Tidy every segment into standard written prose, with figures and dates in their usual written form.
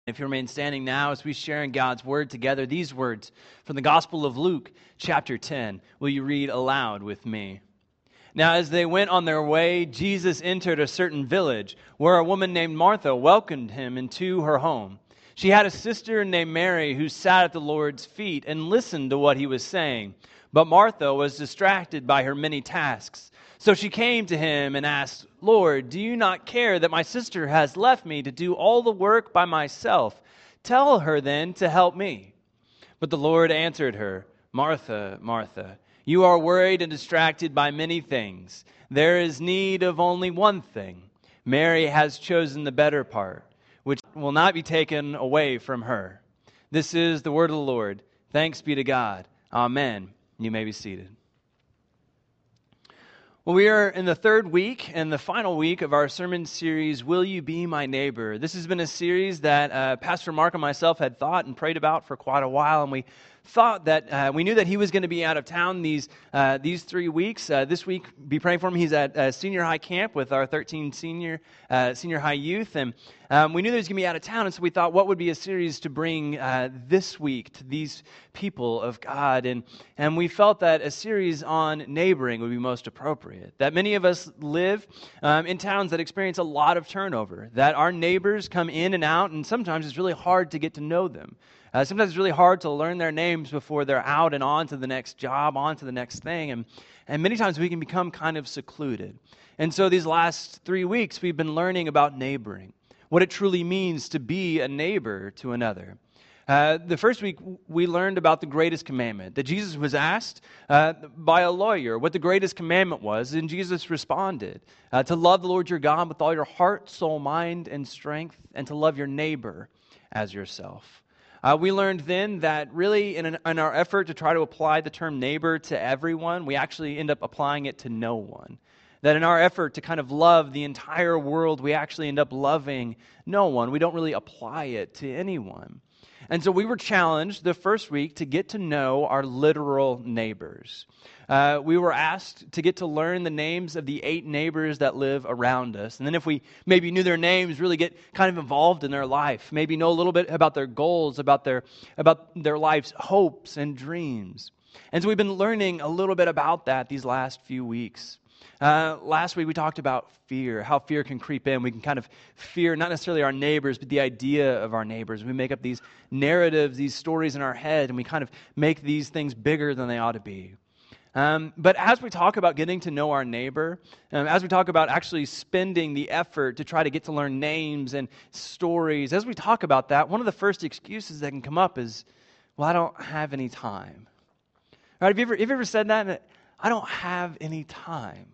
If you remain standing now as we share in God's Word together, these words from the Gospel of Luke, chapter 10, will you read aloud with me? Now, as they went on their way, Jesus entered a certain village where a woman named Martha welcomed him into her home. She had a sister named Mary who sat at the Lord's feet and listened to what he was saying. But Martha was distracted by her many tasks. So she came to him and asked, "Lord, do you not care that my sister has left me to do all the work by myself? Tell her then to help me." But the Lord answered her, "Martha, Martha, you are worried and distracted by many things. There is need of only one thing. Mary has chosen the better part, which will not be taken away from her." This is the word of the Lord. Thanks be to God. Amen. You may be seated. Well, we are in the third week and the final week of our sermon series, Will You Be My Neighbor? This has been a series that Pastor Mark and myself had thought and prayed about for quite a while, and we thought that we knew that he was going to be out of town these 3 weeks. This week, be praying for him. He's at senior high camp with our 13 senior high youth, and we knew that he was going to be out of town, and so we thought, what would be a series to bring this week to these people of God? And we felt that a series on neighboring would be most appropriate. That many of us live in towns that experience a lot of turnover, that our neighbors come in and out, and sometimes it's really hard to get to know them. Sometimes it's really hard to learn their names before they're out and on to the next job, on to the next thing. And many times we can become kind of secluded. And so these last 3 weeks, we've been learning about neighboring, what it truly means to be a neighbor to another. The first week, we learned about the greatest commandment, that Jesus was asked by a lawyer what the greatest commandment was, and Jesus responded, to love the Lord your God with all your heart, soul, mind, and strength, and to love your neighbor as yourself. We learned then that really in our effort to try to apply the term neighbor to everyone, we actually end up applying it to no one. That in our effort to kind of love the entire world, we actually end up loving no one. We don't really apply it to anyone. And so we were challenged the first week to get to know our literal neighbors. We were asked to get to learn the names of the 8 neighbors that live around us. And then if we maybe knew their names, really get kind of involved in their life. Maybe know a little bit about their goals, about their life's hopes and dreams. And so we've been learning a little bit about that these last few weeks. Last week we talked about fear, how fear can creep in. We can kind of fear not necessarily our neighbors, but the idea of our neighbors. We make up these narratives, these stories in our head, and we kind of make these things bigger than they ought to be. But as we talk about getting to know our neighbor, as we talk about actually spending the effort to try to get to learn names and stories, as we talk about that, one of the first excuses that can come up is, well, I don't have any time. Right? Have you ever said that? I don't have any time.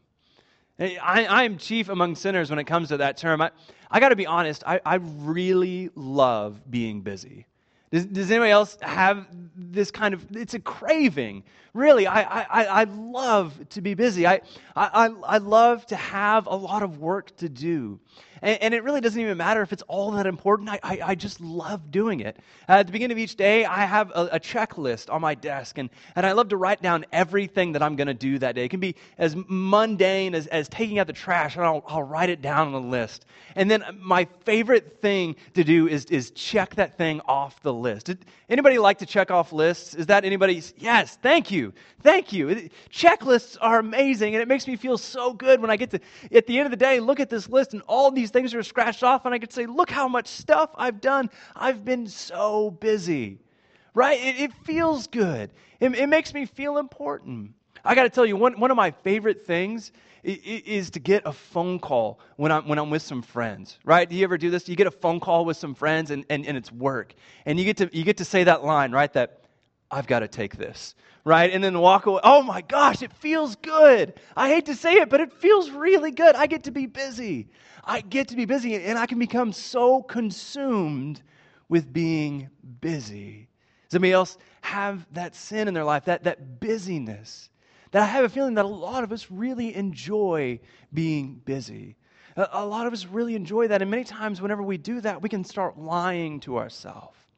I am chief among sinners when it comes to that term. I got to be honest, I really love being busy. Does anybody else have this kind of, it's a craving. Really, I love to be busy. I love to have a lot of work to do. And it really doesn't even matter if it's all that important. I just love doing it. At the beginning of each day, I have a checklist on my desk, and I love to write down everything that I'm going to do that day. It can be as mundane as taking out the trash, and I'll write it down on the list. And then my favorite thing to do is check that thing off the list. Anybody like to check off lists? Is that anybody's? Yes, thank you. Thank you. Checklists are amazing, and it makes me feel so good when I get to, at the end of the day, look at this list, and all these things are scratched off, and I get to say, look how much stuff I've done. I've been so busy, right? It feels good. It makes me feel important. I got to tell you, one of my favorite things is to get a phone call when I'm with some friends, right? Do you ever do this? You get a phone call with some friends, and it's work, and you get to say that line, right? That I've got to take this, right? And then walk away. Oh my gosh, it feels good. I hate to say it, but it feels really good. I get to be busy. And I can become so consumed with being busy. Does anybody else have that sin in their life, that busyness? That I have a feeling that a lot of us really enjoy being busy. A lot of us really enjoy that, and many times whenever we do that, we can start lying to ourselves.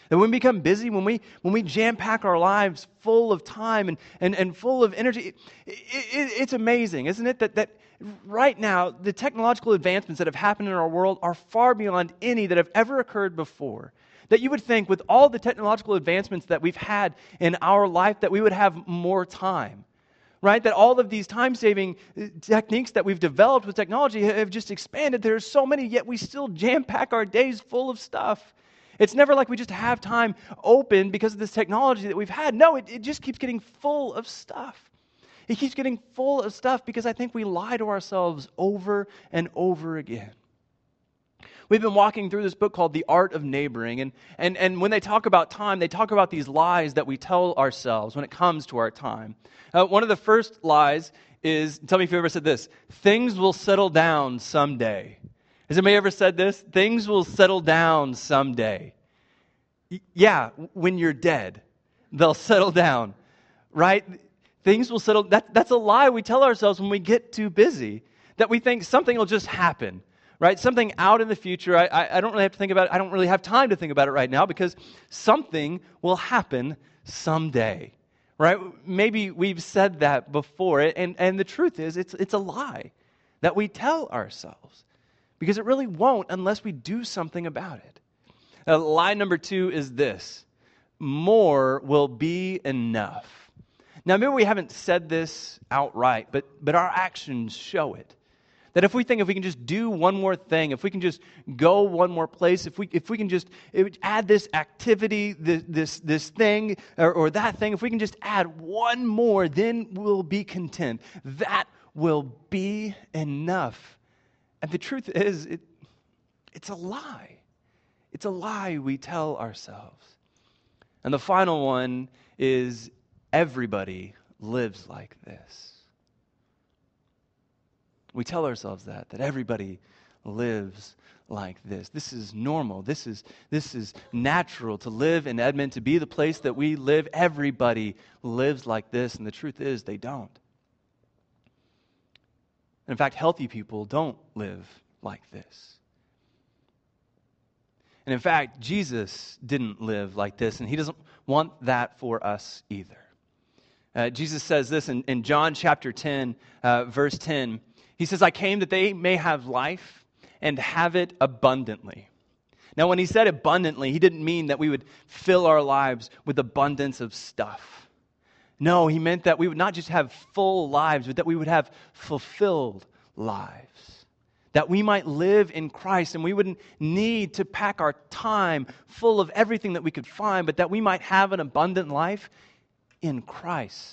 That when we become busy, when we jam-pack our lives full of time and full of energy, it's amazing, isn't it? That right now, the technological advancements that have happened in our world are far beyond any that have ever occurred before. That you would think with all the technological advancements that we've had in our life that we would have more time. Right? That all of these time-saving techniques that we've developed with technology have just expanded. There are so many, yet we still jam-pack our days full of stuff. It's never like we just have time open because of this technology that we've had. No, it just keeps getting full of stuff. It keeps getting full of stuff because I think we lie to ourselves over and over again. We've been walking through this book called The Art of Neighboring, and when they talk about time, they talk about these lies that we tell ourselves when it comes to our time. One of the first lies is, tell me if you ever said this, things will settle down someday. Has anybody ever said this? Things will settle down someday. Yeah, when you're dead, they'll settle down, right? Things will settle. That's a lie we tell ourselves when we get too busy, that we think something will just happen. Right? Something out in the future. I don't really have to think about it. I don't really have time to think about it right now because something will happen someday. Right? Maybe we've said that before. And the truth is, it's a lie that we tell ourselves because it really won't unless we do something about it. Lie number 2 is this: more will be enough. Now, maybe we haven't said this outright, but our actions show it. That if we can just do one more thing, if we can just go one more place, if we can just add this activity, this thing or that thing, if we can just add one more, then we'll be content. That will be enough. And the truth is, it's a lie. It's a lie we tell ourselves. And the final one is everybody lives like this. We tell ourselves that everybody lives like this. This is normal. This is natural to live in Edmond, to be the place that we live. Everybody lives like this, and the truth is they don't. In fact, healthy people don't live like this. And in fact, Jesus didn't live like this, and he doesn't want that for us either. Jesus says this in John chapter 10, verse 10. He says, I came that they may have life and have it abundantly. Now, when he said abundantly, he didn't mean that we would fill our lives with abundance of stuff. No, he meant that we would not just have full lives, but that we would have fulfilled lives. That we might live in Christ and we wouldn't need to pack our time full of everything that we could find, but that we might have an abundant life in Christ.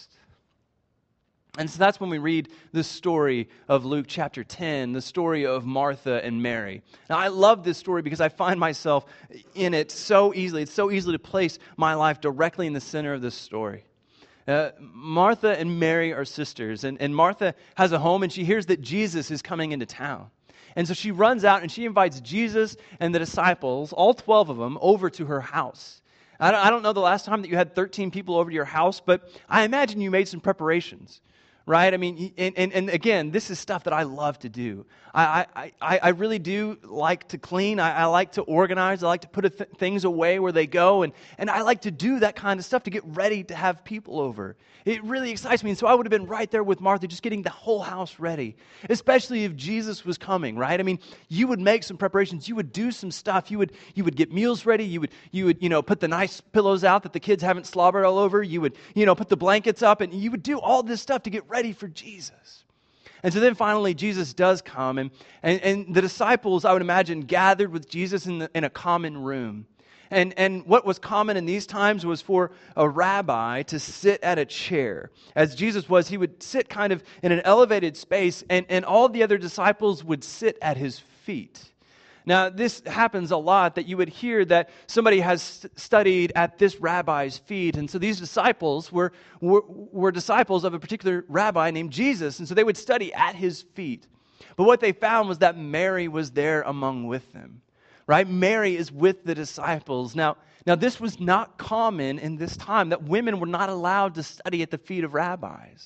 And so that's when we read the story of Luke chapter 10, the story of Martha and Mary. Now, I love this story because I find myself in it so easily. It's so easy to place my life directly in the center of this story. Martha and Mary are sisters, and Martha has a home, and she hears that Jesus is coming into town. And so she runs out, and she invites Jesus and the disciples, all 12 of them, over to her house. I don't know the last time that you had 13 people over to your house, but I imagine you made some preparations. Right? I mean, and again, this is stuff that I love to do. I really do like to clean. I like to organize. I like to put things away where they go. And I like to do that kind of stuff to get ready to have people over. It really excites me. And so I would have been right there with Martha, just getting the whole house ready, especially if Jesus was coming, right? I mean, you would make some preparations. You would do some stuff. You would get meals ready. You would put the nice pillows out that the kids haven't slobbered all over. You would, put the blankets up, and you would do all this stuff to get ready for Jesus. And so then finally Jesus does come, and the disciples, I would imagine, gathered with Jesus in a common room. And what was common in these times was for a rabbi to sit at a chair. As Jesus was, he would sit kind of in an elevated space, and all the other disciples would sit at his feet. Now, this happens a lot, that you would hear that somebody has studied at this rabbi's feet. And so these disciples were disciples of a particular rabbi named Jesus. And so they would study at his feet. But what they found was that Mary was there among with them. Right? Mary is with the disciples. Now this was not common in this time, that women were not allowed to study at the feet of rabbis.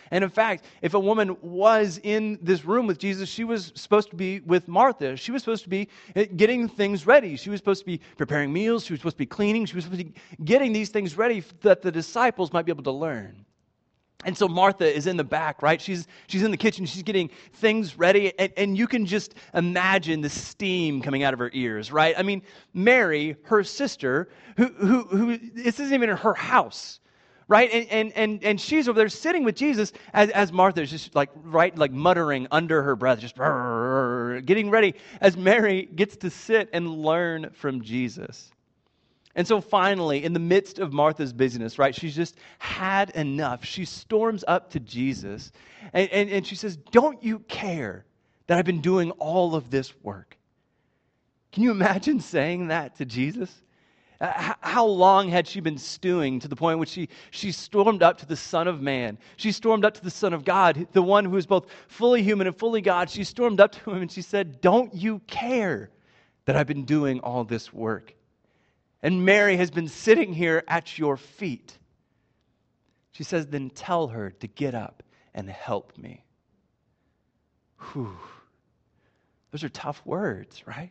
And in fact, if a woman was in this room with Jesus, she was supposed to be with Martha. She was supposed to be getting things ready. She was supposed to be preparing meals. She was supposed to be cleaning. She was supposed to be getting these things ready that the disciples might be able to learn. And so Martha is in the back, right? She's in the kitchen. She's getting things ready. And you can just imagine the steam coming out of her ears, right? I mean, Mary, her sister, who this isn't even her house, right? And she's over there sitting with Jesus as Martha is just like muttering under her breath, just getting ready as Mary gets to sit and learn from Jesus. And so finally, in the midst of Martha's busyness, right, she's just had enough. She storms up to Jesus and she says, "Don't you care that I've been doing all of this work?" Can you imagine saying that to Jesus? How long had she been stewing to the point which she stormed up to the Son of Man? She stormed up to the Son of God, the one who is both fully human and fully God. She stormed up to him and she said, "Don't you care that I've been doing all this work? And Mary has been sitting here at your feet." She says, "Then tell her to get up and help me." Whew. Those are tough words, right?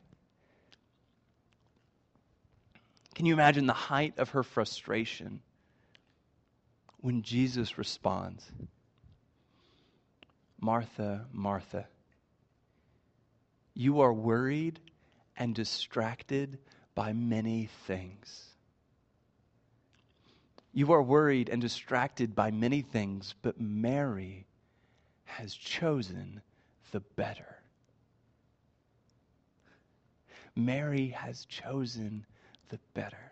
Can you imagine the height of her frustration when Jesus responds, "Martha, Martha, you are worried and distracted by many things. You are worried and distracted by many things, but Mary has chosen the better." Mary has chosen the better.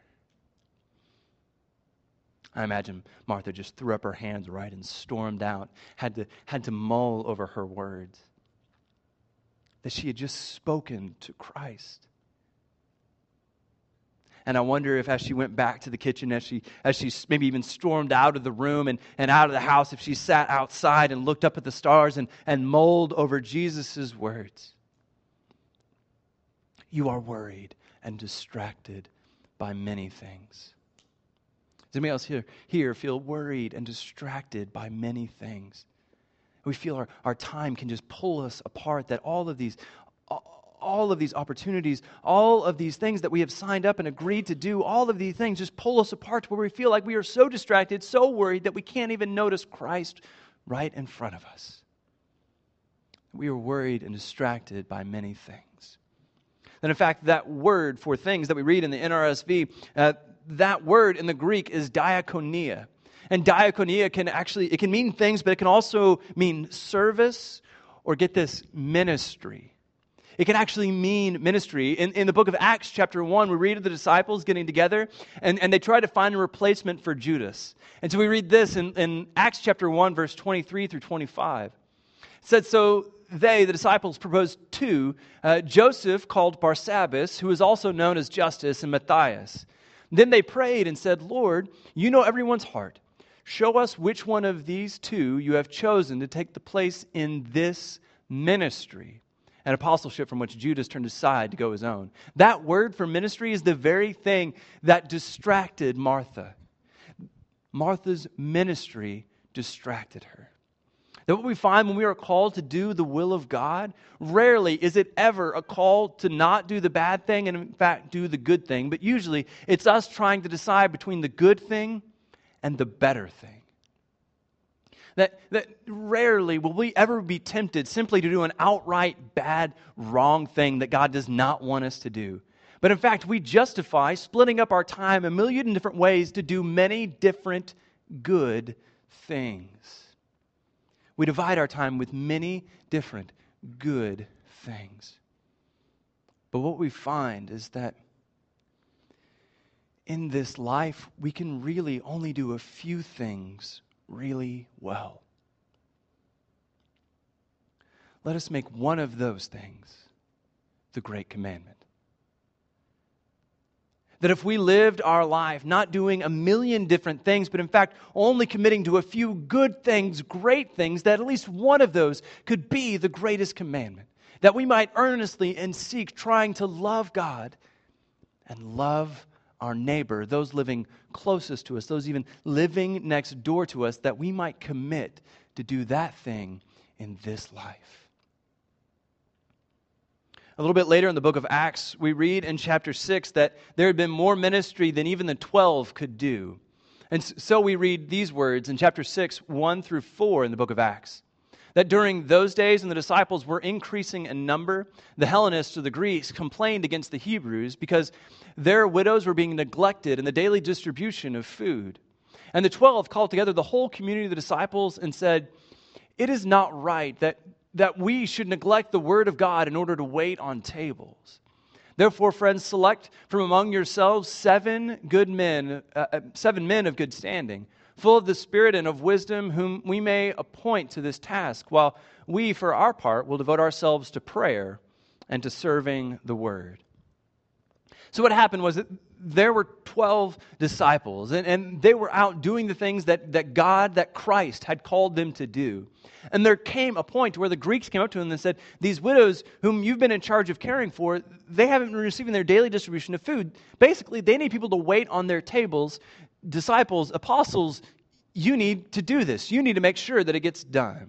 I imagine Martha just threw up her hands, right, and stormed out, had to mull over her words, that she had just spoken to Christ. And I wonder if as she went back to the kitchen, as she maybe even stormed out of the room and out of the house, if she sat outside and looked up at the stars and mulled over Jesus' words. You are worried and distracted by many things. Does anybody else here feel worried and distracted by many things? We feel our time can just pull us apart, that all of these opportunities, all of these things that we have signed up and agreed to do, all of these things just pull us apart to where we feel like we are so distracted, so worried that we can't even notice Christ right in front of us. We are worried and distracted by many things. And in fact, that word for things that we read in the NRSV, that word in the Greek is diakonia. And diakonia can mean things, but it can also mean service or, get this, ministry. It can actually mean ministry. In the book of Acts chapter 1, we read of the disciples getting together, and they try to find a replacement for Judas. And so we read this in Acts chapter 1, verse 23 through 25. It said, "So they, the disciples, proposed two, Joseph called Barsabbas, who is also known as Justus, and Matthias. Then they prayed and said, 'Lord, you know everyone's heart. Show us which one of these two you have chosen to take the place in this ministry,' and apostleship from which Judas turned aside to go his own." That word for ministry is the very thing that distracted Martha. Martha's ministry distracted her. That what we find when we are called to do the will of God, rarely is it ever a call to not do the bad thing and in fact do the good thing, but usually it's us trying to decide between the good thing and the better thing. That rarely will we ever be tempted simply to do an outright bad, wrong thing that God does not want us to do. But in fact, we justify splitting up our time a million different ways to do many different good things. We divide our time with many different good things. But what we find is that in this life, we can really only do a few things really well. Let us make one of those things the great commandment. That if we lived our life not doing a million different things, but in fact only committing to a few good things, great things, that at least one of those could be the greatest commandment. That we might earnestly and seek trying to love God and love our neighbor, those living closest to us, those even living next door to us, that we might commit to do that thing in this life. A little bit later in the book of Acts, we read in chapter 6 that there had been more ministry than even the 12 could do. And so we read these words in chapter 6, 1 through 4 in the book of Acts. That during those days when the disciples were increasing in number, the Hellenists or the Greeks complained against the Hebrews because their widows were being neglected in the daily distribution of food. And the 12 called together the whole community of the disciples and said, "It is not right that we should neglect the word of God in order to wait on tables. Therefore, friends, select from among yourselves 7 men of good standing, full of the Spirit and of wisdom, whom we may appoint to this task, while we, for our part, will devote ourselves to prayer and to serving the word." So what happened was that there were 12 disciples, and they were out doing the things that Christ had called them to do. And there came a point where the Greeks came up to them and said, "These widows whom you've been in charge of caring for, they haven't been receiving their daily distribution of food. Basically, they need people to wait on their tables. Disciples, apostles, you need to do this. You need to make sure that it gets done."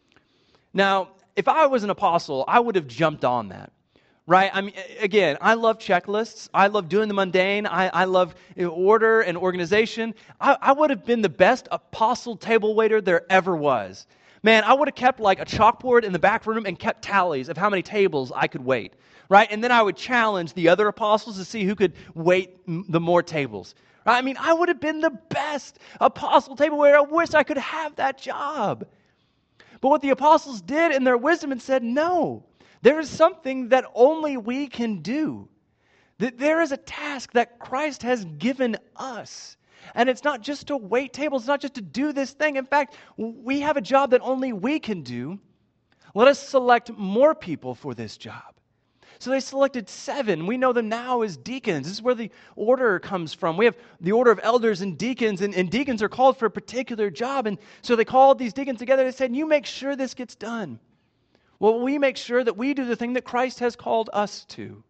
Now, if I was an apostle, I would have jumped on that. Right? I mean, again, I love checklists. I love doing the mundane. I love order and organization. I would have been the best apostle table waiter there ever was. Man, I would have kept like a chalkboard in the back room and kept tallies of how many tables I could wait. Right? And then I would challenge the other apostles to see who could wait the more tables. Right? I mean, I would have been the best apostle table waiter. I wish I could have that job. But what the apostles did in their wisdom and said, no. There is something that only we can do. That there is a task that Christ has given us. And it's not just to wait tables, it's not just to do this thing. In fact, we have a job that only we can do. Let us select more people for this job. So they selected 7. We know them now as deacons. This is where the order comes from. We have the order of elders and deacons, and deacons are called for a particular job. And so they called these deacons together and said, "You make sure this gets done. Well, we make sure that we do the thing that Christ has called us to."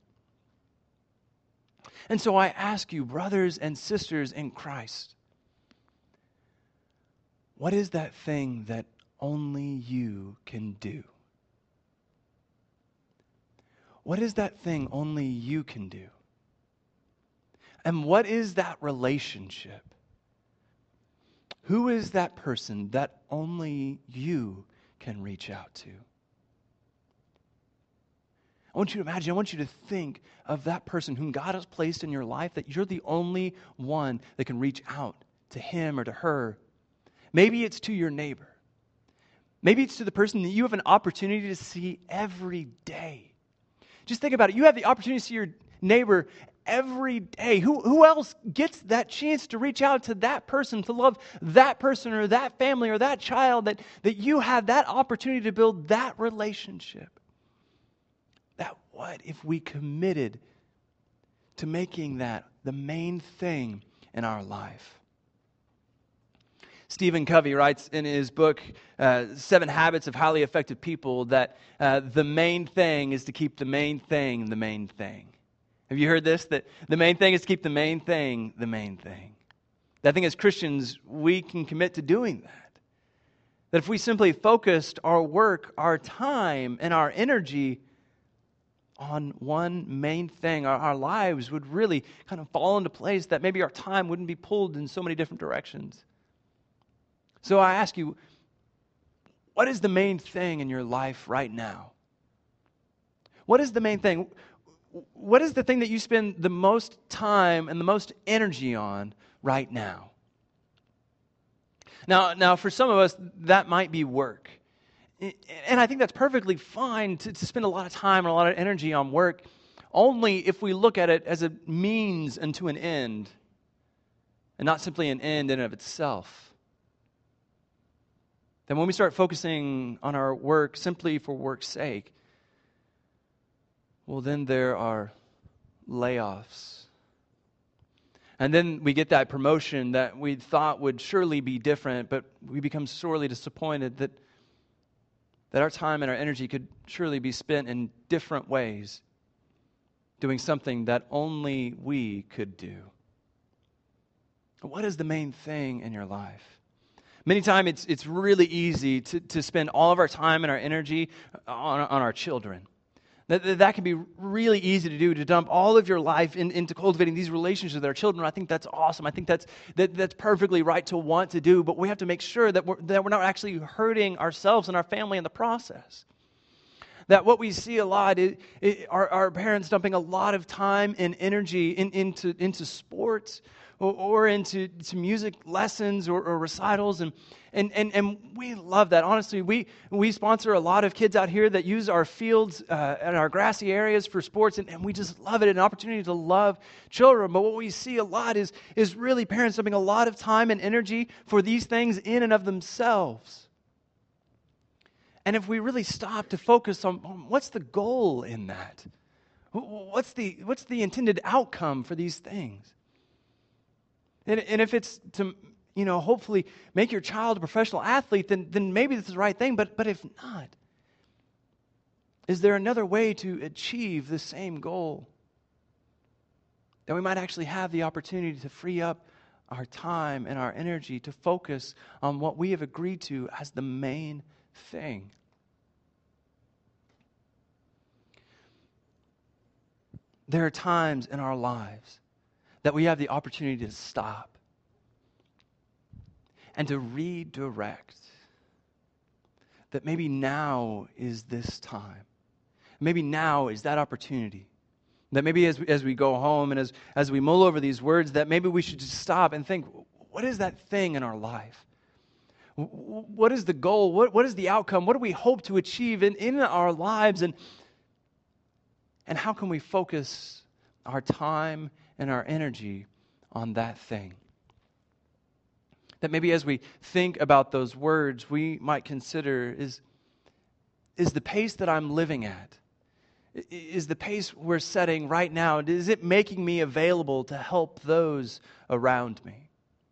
And so I ask you, brothers and sisters in Christ, what is that thing that only you can do? What is that thing only you can do? And what is that relationship? Who is that person that only you can reach out to? I want you to imagine, I want you to think of that person whom God has placed in your life, that you're the only one that can reach out to him or to her. Maybe it's to your neighbor. Maybe it's to the person that you have an opportunity to see every day. Just think about it. You have the opportunity to see your neighbor every day. Who else gets that chance to reach out to that person, to love that person or that family or that child, that you have that opportunity to build that relationship? That what if we committed to making that the main thing in our life? Stephen Covey writes in his book, 7 Habits of Highly Effective People, that the main thing is to keep the main thing the main thing. Have you heard this? That the main thing is to keep the main thing the main thing. I think as Christians, we can commit to doing that. That if we simply focused our work, our time, and our energy on one main thing, our lives would really kind of fall into place, that maybe our time wouldn't be pulled in so many different directions. So I ask you, what is the main thing in your life right now? What is the main thing? What is the thing that you spend the most time and the most energy on right now? Now, for some of us, that might be work. And I think that's perfectly fine to spend a lot of time and a lot of energy on work, only if we look at it as a means unto an end, and not simply an end in and of itself. Then when we start focusing on our work simply for work's sake, well, then there are layoffs. And then we get that promotion that we thought would surely be different, but we become sorely disappointed that our time and our energy could surely be spent in different ways, doing something that only we could do. What is the main thing in your life? Many times it's really easy to spend all of our time and our energy on our children. That can be really easy to do, to dump all of your life into cultivating these relationships with our children. I think that's awesome. I think that's perfectly right to want to do, but we have to make sure that we're not actually hurting ourselves and our family in the process. That what we see a lot is our parents dumping a lot of time and energy into sports or into music lessons or recitals, and we love that. Honestly, we sponsor a lot of kids out here that use our fields and our grassy areas for sports, and we just love it, an opportunity to love children. But what we see a lot is really parents dumping a lot of time and energy for these things in and of themselves. And if we really stop to focus on what's the goal in that, what's the intended outcome for these things, and if it's to hopefully make your child a professional athlete, then maybe this is the right thing. But if not, is there another way to achieve the same goal? That we might actually have the opportunity to free up our time and our energy to focus on what we have agreed to as the main thing. There are times in our lives that we have the opportunity to stop and to redirect. That maybe now is this time. Maybe now is that opportunity. That maybe as we go home and as we mull over these words, that maybe we should just stop and think, what is that thing in our life? What is the goal? What is the outcome? What do we hope to achieve in our lives? And how can we focus our time and our energy on that thing? That maybe as we think about those words, we might consider, is the pace that I'm living at, is the pace we're setting right now, is it making me available to help those around me?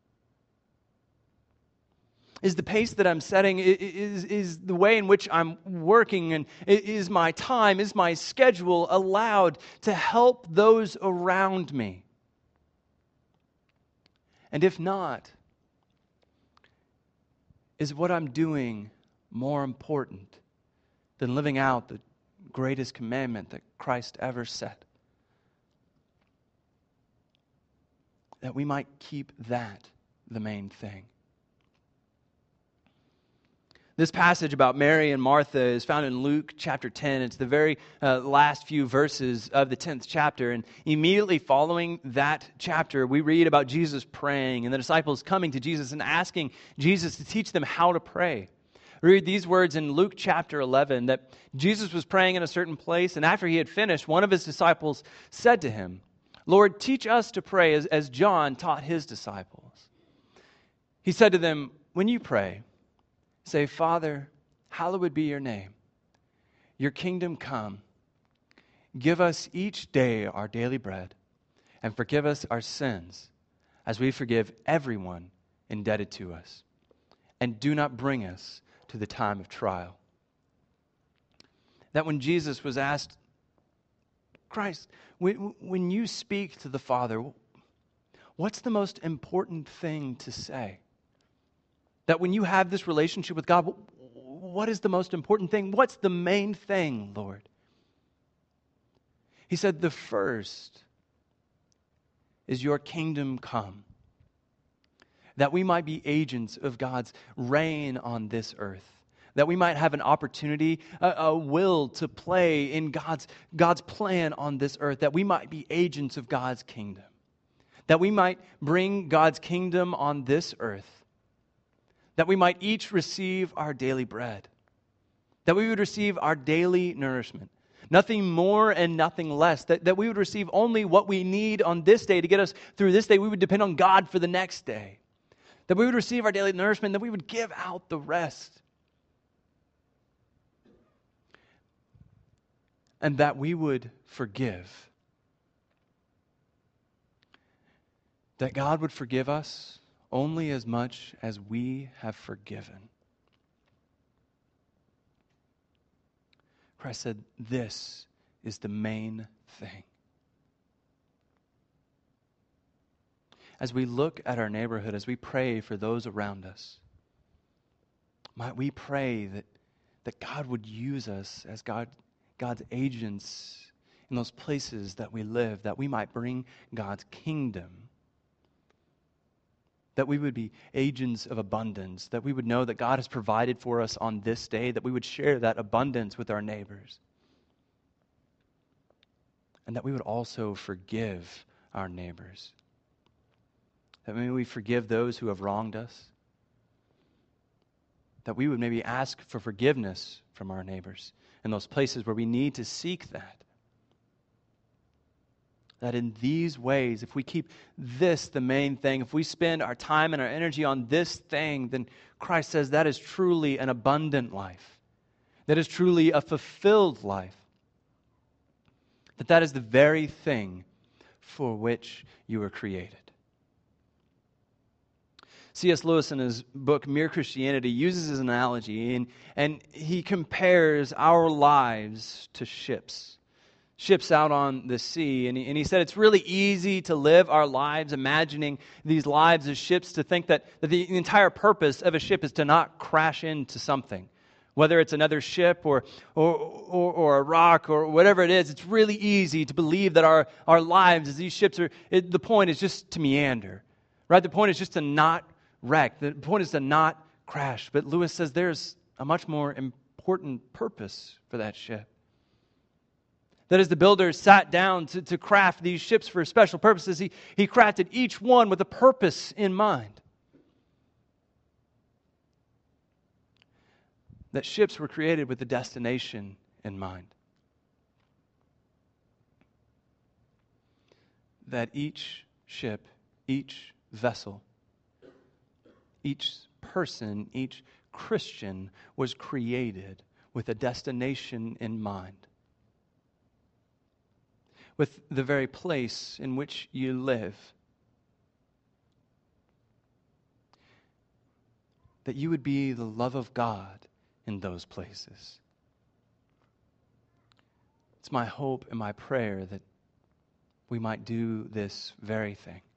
Is the pace that I'm setting, is the way in which I'm working, and is my time, is my schedule allowed to help those around me? And if not, is what I'm doing more important than living out the greatest commandment that Christ ever set? That we might keep that the main thing. This passage about Mary and Martha is found in Luke chapter 10. It's the very last few verses of the 10th chapter. And immediately following that chapter, we read about Jesus praying and the disciples coming to Jesus and asking Jesus to teach them how to pray. We read these words in Luke chapter 11, that Jesus was praying in a certain place, and after he had finished, one of his disciples said to him, "Lord, teach us to pray as John taught his disciples." He said to them, "When you pray, say, 'Father, hallowed be your name. Your kingdom come. Give us each day our daily bread, and forgive us our sins, as we forgive everyone indebted to us. And do not bring us to the time of trial.'" That when Jesus was asked, "Christ, when you speak to the Father, what's the most important thing to say?" That when you have this relationship with God, what is the most important thing? What's the main thing, Lord? He said, the first is your kingdom come. That we might be agents of God's reign on this earth. That we might have an opportunity, a will to play in God's plan on this earth. That we might be agents of God's kingdom. That we might bring God's kingdom on this earth. That we might each receive our daily bread. That we would receive our daily nourishment. Nothing more and nothing less. That we would receive only what we need on this day to get us through this day. We would depend on God for the next day. That we would receive our daily nourishment, that we would give out the rest. And that we would forgive. That God would forgive us only as much as we have forgiven. Christ said, this is the main thing. as we look at our neighborhood, as we pray for those around us, might we pray that God would use us as God's agents in those places that we live, that we might bring God's kingdom, that we would be agents of abundance, that we would know that God has provided for us on this day, that we would share that abundance with our neighbors, and that we would also forgive our neighbors. That maybe we forgive those who have wronged us. That we would maybe ask for forgiveness from our neighbors in those places where we need to seek that. That in these ways, if we keep this the main thing, if we spend our time and our energy on this thing, then Christ says that is truly an abundant life. That is truly a fulfilled life. That is the very thing for which you were created. C.S. Lewis, in his book Mere Christianity, uses his analogy, and he compares our lives to ships out on the sea. And he said it's really easy to live our lives imagining these lives as ships, to think that the entire purpose of a ship is to not crash into something. Whether it's another ship or a rock or whatever it is, it's really easy to believe that our lives as these ships the point is just to meander. Right? The point is just to not wreck. The point is to not crash. But Lewis says there's a much more important purpose for that ship. That as the builders sat down to craft these ships for special purposes, he crafted each one with a purpose in mind. That ships were created with a destination in mind. That each ship, each vessel, each person, each Christian was created with a destination in mind. With the very place in which you live. That you would be the love of God in those places. It's my hope and my prayer that we might do this very thing.